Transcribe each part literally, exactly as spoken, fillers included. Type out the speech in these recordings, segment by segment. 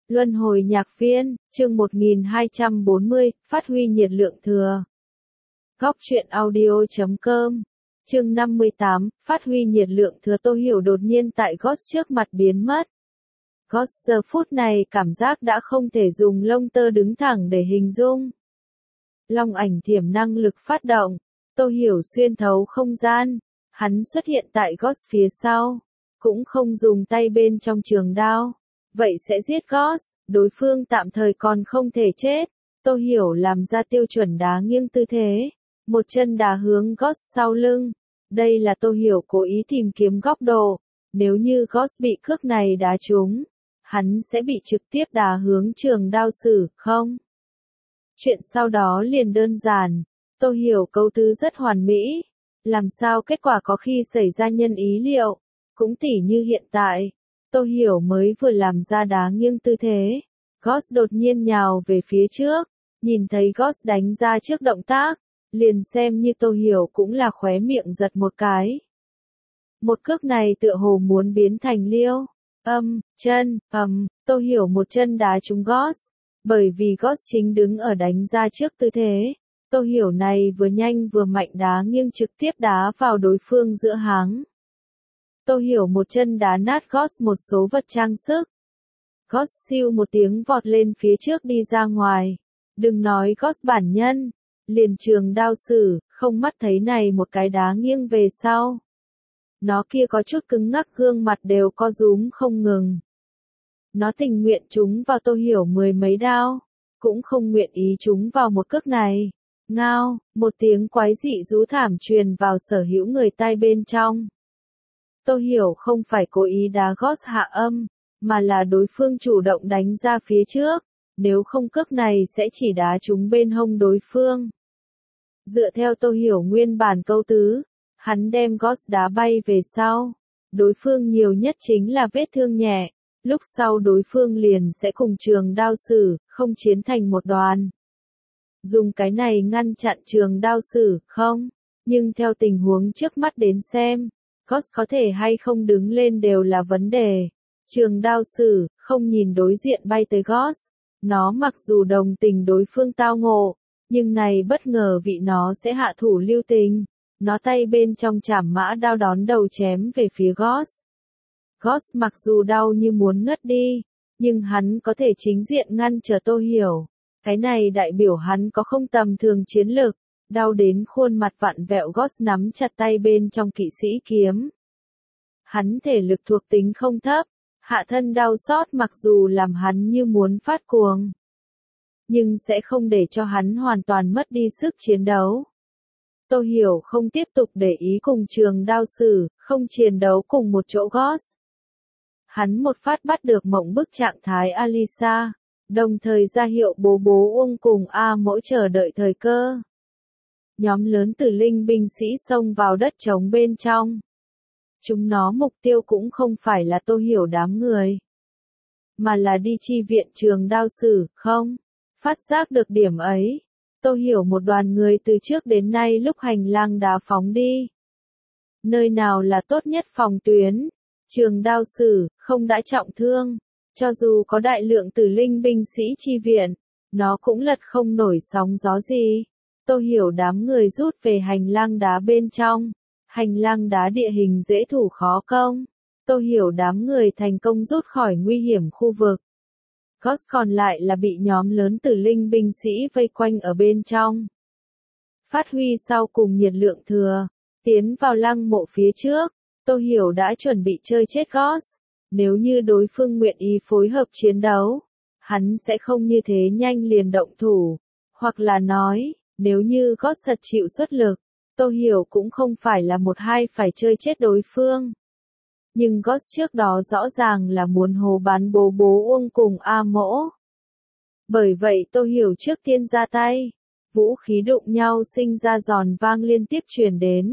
Luân hồi nhạc viên, chương một nghìn hai trăm bốn mươi, phát huy nhiệt lượng thừa. Góc truyện audio chấm com, chương năm mươi tám, phát huy nhiệt lượng thừa. Tô Hiểu đột nhiên tại Ghost trước mặt biến mất. Ghost giờ phút này cảm giác đã không thể dùng lông tơ đứng thẳng để hình dung. Long ảnh thiểm năng lực phát động, Tô Hiểu xuyên thấu không gian, hắn xuất hiện tại Ghost phía sau, cũng không dùng tay bên trong trường đao. Vậy sẽ giết Ghost, đối phương tạm thời còn không thể chết. Tô Hiểu làm ra tiêu chuẩn đá nghiêng tư thế, một chân đá hướng Ghost sau lưng. Đây là Tô Hiểu cố ý tìm kiếm góc độ, nếu như Ghost bị cước này đá trúng, hắn sẽ bị trực tiếp đá hướng trường đao sử, không? Chuyện sau đó liền đơn giản, Tô Hiểu cấu tứ rất hoàn mỹ, làm sao kết quả có khi xảy ra nhân ý liệu, cũng tỉ như hiện tại. Tô Hiểu mới vừa làm ra đá nghiêng tư thế, Ghost đột nhiên nhào về phía trước, nhìn thấy Ghost đánh ra trước động tác, liền xem như Tô Hiểu cũng là khóe miệng giật một cái. Một cước này tựa hồ muốn biến thành liêu, âm, chân, ầm, Tô Hiểu một chân đá trúng Ghost, bởi vì Ghost chính đứng ở đánh ra trước tư thế, Tô Hiểu này vừa nhanh vừa mạnh đá nghiêng trực tiếp đá vào đối phương giữa háng. Tô Hiểu một chân đá nát Ghost một số vật trang sức. Ghost siêu một tiếng vọt lên phía trước đi ra ngoài. Đừng nói Ghost bản nhân, liền trường đao sử, không mắt thấy này một cái đá nghiêng về sau. Nó kia có chút cứng ngắc gương mặt đều co rúm không ngừng. Nó tình nguyện trúng vào Tô Hiểu mười mấy đao, cũng không nguyện ý trúng vào một cước này. Ngao, một tiếng quái dị rú thảm truyền vào sở hữu người tai bên trong. Tô Hiểu không phải cố ý đá Ghost hạ âm, mà là đối phương chủ động đánh ra phía trước, nếu không cước này sẽ chỉ đá trúng bên hông đối phương. Dựa theo Tô Hiểu nguyên bản câu tứ, hắn đem Ghost đá bay về sau, đối phương nhiều nhất chính là vết thương nhẹ, lúc sau đối phương liền sẽ cùng trường đao sử, không chiến thành một đoàn. Dùng cái này ngăn chặn trường đao sử, không, nhưng theo tình huống trước mắt đến xem, Ghost có thể hay không đứng lên đều là vấn đề. Trường đao sử, không nhìn đối diện bay tới Ghost. Nó mặc dù đồng tình đối phương tao ngộ, nhưng này bất ngờ vị nó sẽ hạ thủ lưu tình. Nó tay bên trong chảm mã đao đón đầu chém về phía Ghost. Ghost mặc dù đau như muốn ngất đi, nhưng hắn có thể chính diện ngăn trở Tô Hiểu. Cái này đại biểu hắn có không tầm thường chiến lực. Đau đến khuôn mặt vặn vẹo Ghost nắm chặt tay bên trong kỵ sĩ kiếm. Hắn thể lực thuộc tính không thấp, hạ thân đau xót mặc dù làm hắn như muốn phát cuồng, nhưng sẽ không để cho hắn hoàn toàn mất đi sức chiến đấu. Tô Hiểu không tiếp tục để ý cùng trường đao sử, không chiến đấu cùng một chỗ Ghost. Hắn một phát bắt được mộng bức trạng thái Alisa, đồng thời ra hiệu bố bố Uông cùng A Mỗ chờ đợi thời cơ. Nhóm lớn tử linh binh sĩ xông vào đất trống bên trong. Chúng nó mục tiêu cũng không phải là Tô Hiểu đám người, mà là đi chi viện trường đao sử, không? Phát giác được điểm ấy, Tô Hiểu một đoàn người từ trước đến nay lúc hành lang đá phóng đi. Nơi nào là tốt nhất phòng tuyến? Trường đao sử, không đã trọng thương, cho dù có đại lượng tử linh binh sĩ chi viện, nó cũng lật không nổi sóng gió gì. Tô Hiểu đám người rút về hành lang đá bên trong. Hành lang đá địa hình dễ thủ khó công. Tô Hiểu đám người thành công rút khỏi nguy hiểm khu vực. Ghost còn lại là bị nhóm lớn tử linh binh sĩ vây quanh ở bên trong. Phát huy sau cùng nhiệt lượng thừa, tiến vào lăng mộ phía trước, Tô Hiểu đã chuẩn bị chơi chết Ghost. Nếu như đối phương nguyện ý phối hợp chiến đấu, hắn sẽ không như thế nhanh liền động thủ. Hoặc là nói, nếu như Ghost thật chịu xuất lực, Tô Hiểu cũng không phải là một hai phải chơi chết đối phương. Nhưng Ghost trước đó rõ ràng là muốn hồ bán bố bố Uông cùng A Mỗ. Bởi vậy Tô Hiểu trước tiên ra tay. Vũ khí đụng nhau sinh ra giòn vang liên tiếp truyền đến.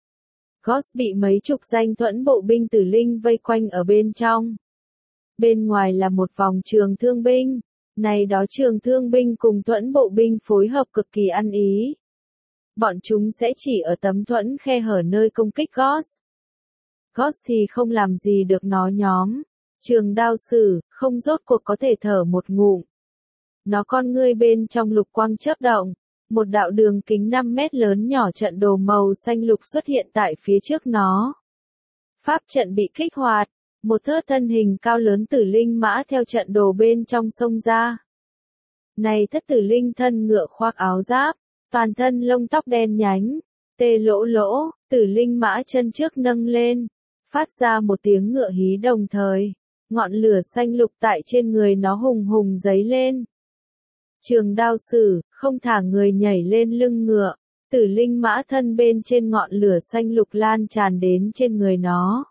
Ghost bị mấy chục danh thuẫn bộ binh tử linh vây quanh ở bên trong. Bên ngoài là một vòng trường thương binh. Này đó trường thương binh cùng thuẫn bộ binh phối hợp cực kỳ ăn ý. Bọn chúng sẽ chỉ ở tấm thuẫn khe hở nơi công kích Ghost. Ghost thì không làm gì được nó nhóm. Trường đao sử, không rốt cuộc có thể thở một ngụm. Nó con ngươi bên trong lục quang chớp động, một đạo đường kính năm mét lớn nhỏ trận đồ màu xanh lục xuất hiện tại phía trước nó. Pháp trận bị kích hoạt, một thớt thân hình cao lớn tử linh mã theo trận đồ bên trong sông ra. Này thất tử linh thân ngựa khoác áo giáp, toàn thân lông tóc đen nhánh, tê lỗ lỗ, tử linh mã chân trước nâng lên, phát ra một tiếng ngựa hí đồng thời, ngọn lửa xanh lục tại trên người nó hùng hùng giấy lên. Trường đao sử, không thả người nhảy lên lưng ngựa, tử linh mã thân bên trên ngọn lửa xanh lục lan tràn đến trên người nó.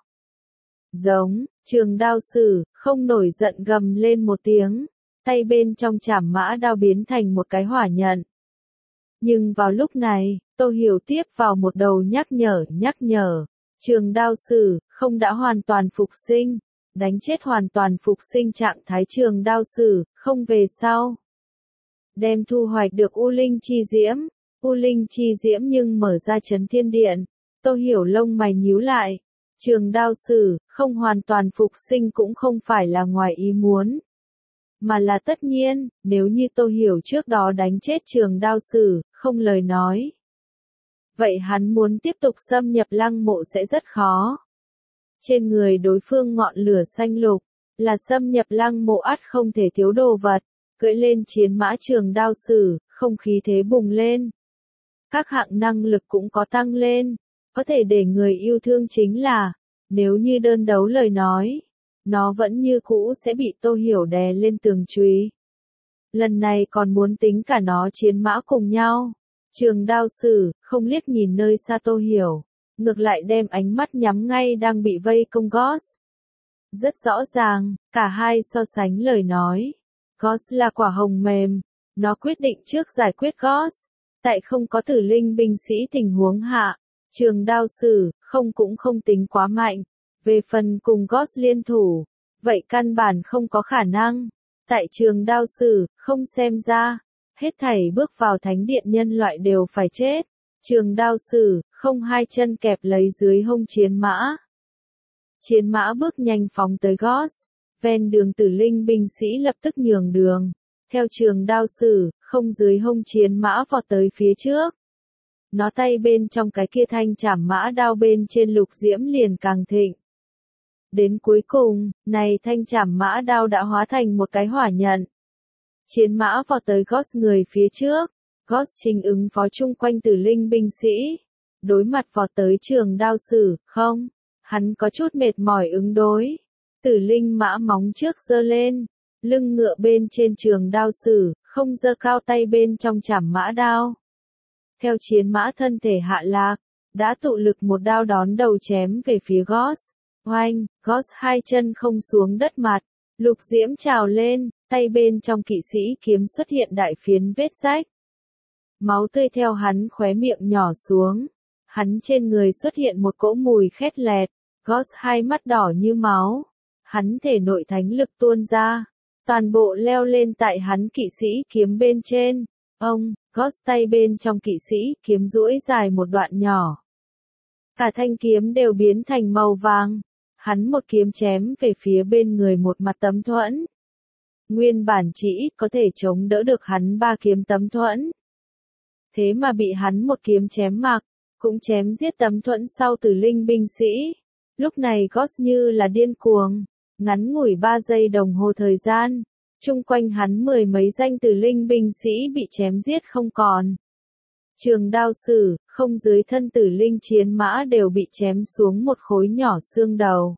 Giống, trường đao sử, không nổi giận gầm lên một tiếng, tay bên trong chảm mã đao biến thành một cái hỏa nhận. Nhưng vào lúc này, Tô Hiểu tiếp vào một đầu nhắc nhở, nhắc nhở, trường đao sử, không đã hoàn toàn phục sinh, đánh chết hoàn toàn phục sinh trạng thái trường đao sử, không về sau. Đem thu hoạch được U Linh Chi Diễm, U Linh Chi Diễm nhưng mở ra chấn thiên điện, Tô Hiểu lông mày nhíu lại, trường đao sử, không hoàn toàn phục sinh cũng không phải là ngoài ý muốn. Mà là tất nhiên, nếu như Tô Hiểu trước đó đánh chết trường đao sử, không lời nói. Vậy hắn muốn tiếp tục xâm nhập lăng mộ sẽ rất khó. Trên người đối phương ngọn lửa xanh lục, là xâm nhập lăng mộ ắt không thể thiếu đồ vật, cưỡi lên chiến mã trường đao sử, không khí thế bùng lên. Các hạng năng lực cũng có tăng lên, có thể để người yêu thương chính là, nếu như đơn đấu lời nói, nó vẫn như cũ sẽ bị Tô Hiểu đè lên tường chùy. Lần này còn muốn tính cả nó chiến mã cùng nhau. Trường đao sử, không liếc nhìn nơi xa Tô Hiểu, ngược lại đem ánh mắt nhắm ngay đang bị vây công Ghost. Rất rõ ràng, cả hai so sánh lời nói. Ghost là quả hồng mềm, nó quyết định trước giải quyết Ghost. Tại không có tử linh binh sĩ tình huống hạ, trường đao sử, không cũng không tính quá mạnh. Về phần cùng Ghost liên thủ, vậy căn bản không có khả năng. Tại trường đao sử, không xem ra, hết thảy bước vào thánh điện nhân loại đều phải chết. Trường đao sử, không hai chân kẹp lấy dưới hông chiến mã. Chiến mã bước nhanh phóng tới Ghost, ven đường tử linh binh sĩ lập tức nhường đường. Theo trường đao sử, không dưới hông chiến mã vọt tới phía trước. Nó tay bên trong cái kia thanh chảm mã đao bên trên lục diễm liền càng thịnh. Đến cuối cùng, này thanh chảm mã đao đã hóa thành một cái hỏa nhận. Chiến mã vọt tới Ghost người phía trước, Ghost trình ứng phó chung quanh tử linh binh sĩ. Đối mặt vọt tới trường đao sử, không, hắn có chút mệt mỏi ứng đối. Tử linh mã móng trước giơ lên, lưng ngựa bên trên trường đao sử, không giơ cao tay bên trong chảm mã đao. Theo chiến mã thân thể hạ lạc, đã tụ lực một đao đón đầu chém về phía Ghost. Oanh, Ghost hai chân không xuống đất mặt, lục diễm trào lên, tay bên trong kỵ sĩ kiếm xuất hiện đại phiến vết rách. Máu tươi theo hắn khóe miệng nhỏ xuống, hắn trên người xuất hiện một cỗ mùi khét lẹt, Ghost hai mắt đỏ như máu, hắn thể nội thánh lực tuôn ra, toàn bộ leo lên tại hắn kỵ sĩ kiếm bên trên. Ông, Ghost tay bên trong kỵ sĩ kiếm duỗi dài một đoạn nhỏ. Cả thanh kiếm đều biến thành màu vàng. Hắn một kiếm chém về phía bên người một mặt tấm thuẫn. Nguyên bản chỉ có thể chống đỡ được hắn ba kiếm tấm thuẫn. Thế mà bị hắn một kiếm chém mặc, cũng chém giết tấm thuẫn sau tử linh binh sĩ. Lúc này Ghost như là điên cuồng, ngắn ngủi ba giây đồng hồ thời gian, chung quanh hắn mười mấy danh tử linh binh sĩ bị chém giết không còn. Trường đao sử, không dưới thân tử linh chiến mã đều bị chém xuống một khối nhỏ xương đầu.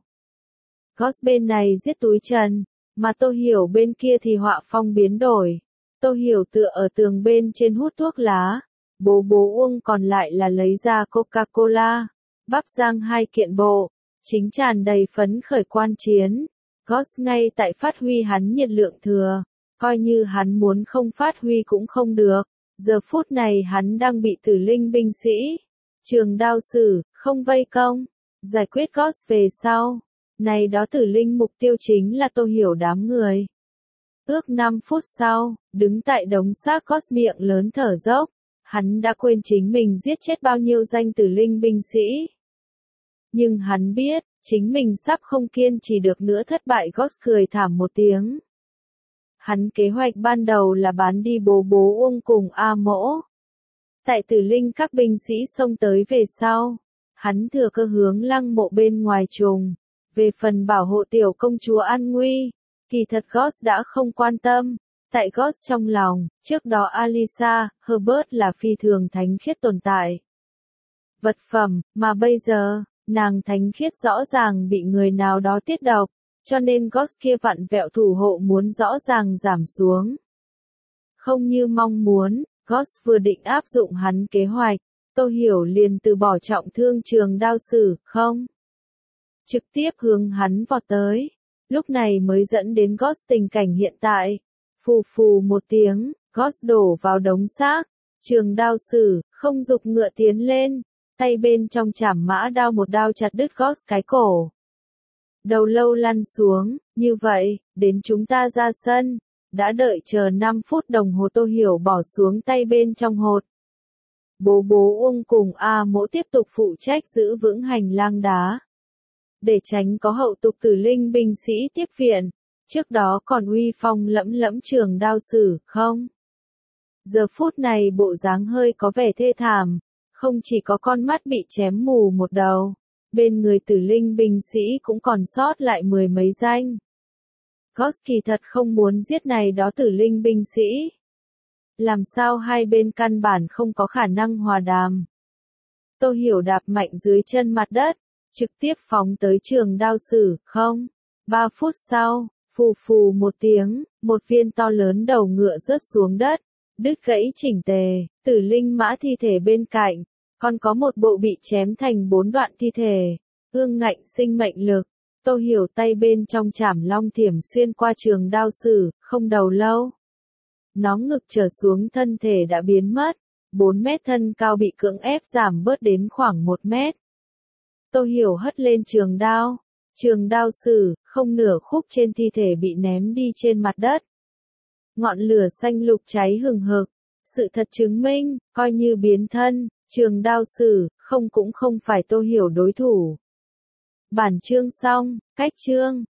Ghost bên này giết túi trần, mà Tô Hiểu bên kia thì họa phong biến đổi. Tô Hiểu tựa ở tường bên trên hút thuốc lá, bố bố uông còn lại là lấy ra Coca-Cola, bắp rang hai kiện bộ, chính tràn đầy phấn khởi quan chiến. Ghost ngay tại phát huy hắn nhiệt lượng thừa, coi như hắn muốn không phát huy cũng không được. Giờ phút này hắn đang bị tử linh binh sĩ, trường đao sử, không vây công, giải quyết Ghost về sau. Này đó tử linh mục tiêu chính là Tô Hiểu đám người. Ước năm phút sau, đứng tại đống xác Ghost miệng lớn thở dốc, hắn đã quên chính mình giết chết bao nhiêu danh tử linh binh sĩ. Nhưng hắn biết, chính mình sắp không kiên trì được nữa. Thất bại. Ghost cười thảm một tiếng. Hắn kế hoạch ban đầu là bán đi bố bố Uông cùng A Mỗ. Tại Tử Linh các binh sĩ xông tới về sau. Hắn thừa cơ hướng lăng mộ bên ngoài trùng. Về phần bảo hộ tiểu công chúa an nguy, kỳ thật Ghost đã không quan tâm. Tại Ghost trong lòng, trước đó Alisa, Herbert là phi thường thánh khiết tồn tại. Vật phẩm, mà bây giờ, nàng thánh khiết rõ ràng bị người nào đó tiết độc, cho nên Ghost kia vặn vẹo thủ hộ muốn rõ ràng giảm xuống. Không như mong muốn, Ghost vừa định áp dụng hắn kế hoạch, Tô Hiểu liền từ bỏ trọng thương trường đao sử, không? Trực tiếp hướng hắn vọt tới. Lúc này mới dẫn đến Ghost tình cảnh hiện tại. Phù phù một tiếng, Ghost đổ vào đống xác. Trường đao sử, không dục ngựa tiến lên. Tay bên trong chảm mã đao một đao chặt đứt Ghost cái cổ. Đầu lâu lăn xuống, như vậy, đến chúng ta ra sân. Đã đợi chờ năm phút đồng hồ. Tô Hiểu bỏ xuống tay bên trong hột. Bố bố Uông cùng A Mỗ tiếp tục phụ trách giữ vững hành lang đá. Để tránh có hậu tục Tử Linh binh sĩ tiếp viện, trước đó còn uy phong lẫm lẫm trường đao sử, không? Giờ phút này bộ dáng hơi có vẻ thê thảm, không chỉ có con mắt bị chém mù một đầu, bên người Tử Linh binh sĩ cũng còn sót lại mười mấy danh. Ghost kỳ thật không muốn giết này đó Tử Linh binh sĩ. Làm sao hai bên căn bản không có khả năng hòa đàm. Tô Hiểu đạp mạnh dưới chân mặt đất, trực tiếp phóng tới trường đao sử, không? Ba phút sau, phù phù một tiếng, một viên to lớn đầu ngựa rớt xuống đất, đứt gãy chỉnh tề. Tử Linh mã thi thể bên cạnh, còn có một bộ bị chém thành bốn đoạn thi thể, ương ngạnh sinh mệnh lực. Tô Hiểu tay bên trong chảm long thiểm xuyên qua trường đao sử, không đầu lâu. Nó ngực trở xuống thân thể đã biến mất, bốn mét thân cao bị cưỡng ép giảm bớt đến khoảng một mét. Tô Hiểu hất lên trường đao, trường đao sử, không nửa khúc trên thi thể bị ném đi trên mặt đất. Ngọn lửa xanh lục cháy hừng hực, sự thật chứng minh, coi như biến thân, trường đao sử, không cũng không phải Tô Hiểu đối thủ. Bản chương xong, cách chương.